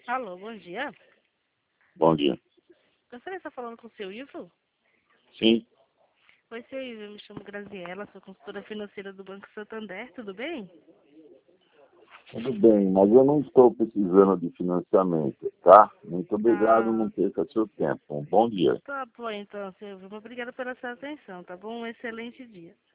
Alô, bom dia. Bom dia. Gostaria de estar falando com o seu Ivo? Sim, Oi, seu Ivo, eu me chamo Graziela, sou consultora financeira do Banco Santander, tudo bem? tudo bem, mas eu não estou precisando de financiamento, tá? Muito obrigado, não Ah, perca seu tempo. Um bom dia. tá bom então, seu Ivo. Obrigada pela sua atenção, tá bom? Um excelente dia.